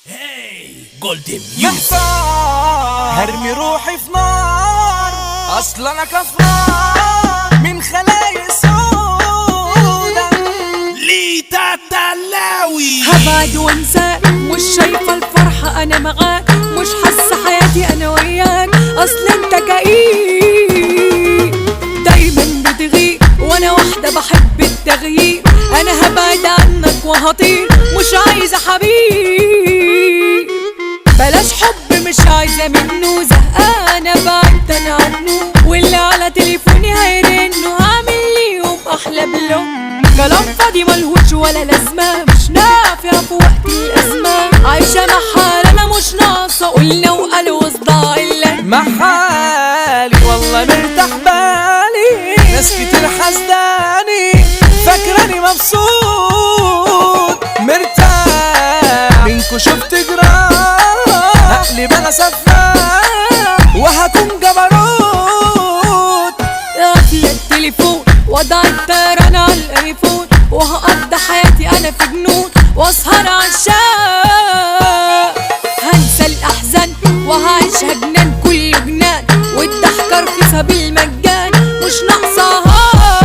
جولدن ميوزك. هرمي روحي في نار، اصل انا كفران من خلايق سودا. ليتا الدلاوي هبعد وانساك، مش شايفة الفرحة انا معاك، مش حاسة حياتي انا وياك، اصل انت كئيب دايما بتغيب، وانا واحدة بحب التغيير. انا هبعد عنك وهطير، مش عايزة حبيب. بلاش حب مش عايزة منه، زهقانة بعدت انا عنه، واللي على تليفوني هيرنه هعمل ليهم احلى بلو. كلام فاضي ملهوش ولا لازمة، مش نافع في وقت الأزمة، عايشة مع حال أنا مش ناقصة، قلنا وقالوا وصداع الله. مع حالي والله مرتاح بالي، ناس كتير حسداني فاكراني مبسوط مرتاح، منكو شفت جراح هقلب انا سفاح وهكون جبروت. قافلة التليفون وضع الطيران على الايفون، وهقضي حياتي انا في جنون واسهر عالشاق. هنسى الاحزان وهعيشها جنان كل جنان، والضحكة رخيصة بالمجان مش ناقصاها.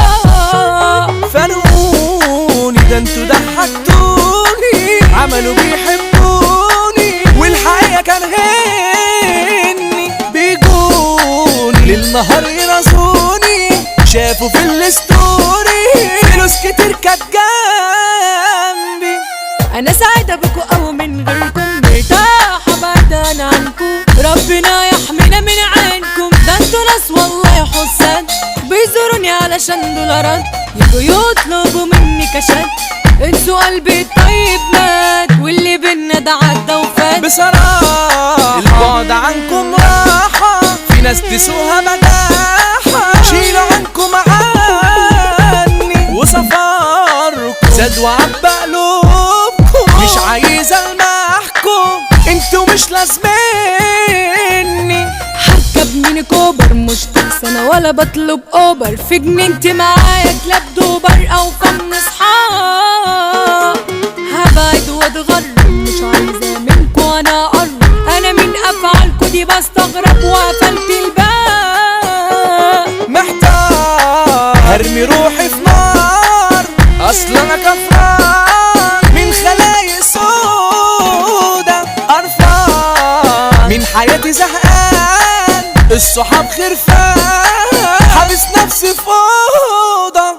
فانوني ده انتوا ضحكتوني، عملوا بيحبوني والحقيقة كان غني. بيجوني للنهار يرازوني، شافوا في الستوري فلوس كتير كانت جنبي. انا سعيدة بكو او من غيركم، مرتاحة بعيدة عنكم، ربنا يحمينا من عينكم. ده انتوا ناس والله حسان، بيزوروني علشان دولارات، يجوا يطلبوا مني كاشات. انسوا قلبي الطيب مات، واللي بينا ده عدى وفات. بصراحة البعد عنكم راحة، في ناس تسوها مداحة، شيلوا عنكم عني وصفاركم زاد وعبى قلوبكم. مش عايز المحكم، انتوا مش لازميني. هركب ميني كوبر مش تاكسي انا ولا بطلب اوبر، في جنينتي معايا كلاب دوبر او فن اصحاب. هبعد واتغرب مش عايزة منكو انا اقرب، انا من افعالكو دي بستغرب وقفلت الباب. محتار هرمي روحي في نار، اصل انا كفران من خلايق سودا. قرفان من حياتي زهقان، الصحاب خرفان، حابس نفسي في اوضه.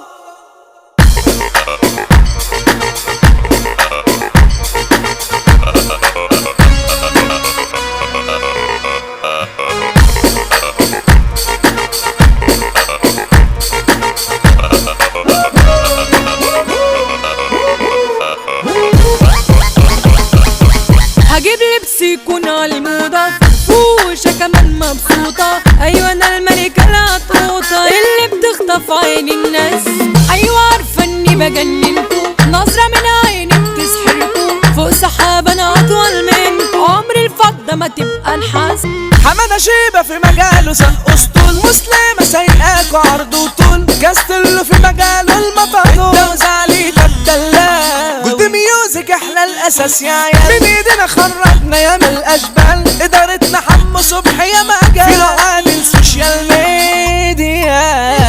هجيب لبس يكون على الموضة، فرفوشة كمان مبسوطة، أيوة أنا الملكة العطوطة اللي بتخطف عين الناس. أيوة عارفة إني بجننكوا، نظرة من عيني بتسحركوا، فوق سحابة أنا أطول منكوا، عمري الفضة ما تبقى نحاس. حمادة شيبة في مجاله سن أسطول، مسلمة سايقاكوا عرض وطول، كاستلو في مجاله المطاطول، التوزيع الدلاوي. جولد ميوزك احنا الاساس يا عيال، من ايدينا خرجنا ياما الاشبال، ادارتنا حمو صبحي يا مجال، في العوامل سوشيال ميديا.